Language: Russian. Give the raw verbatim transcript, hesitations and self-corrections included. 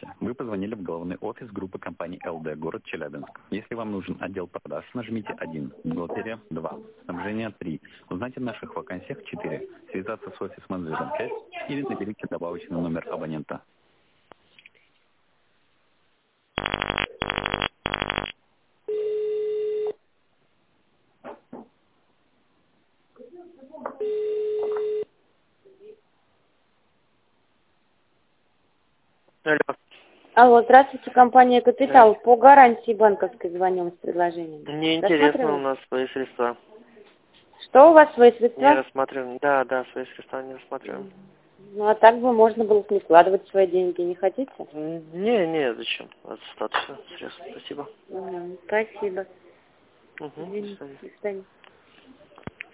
Здравствуйте. Вы позвонили в главный офис группы компании эл дэ, город Челябинск. Если вам нужен отдел продаж, нажмите один, бухгалтерия два, снабжение три, узнать о наших вакансиях четыре, связаться с офис-менеджером пять или наберите добавочный номер абонента. Алло. Алло, здравствуйте, компания «Капитал». По гарантии банковской звоним с предложением. Мне интересно, у нас свои средства. Что у вас, свои средства? Не рассматриваем. Да, да, свои средства не рассматриваем. Ну, а так бы можно было не вкладывать свои деньги, не хотите? Не, не, зачем? Достаточно средств. Спасибо. Угу, спасибо. Угу, до свидания. До свидания.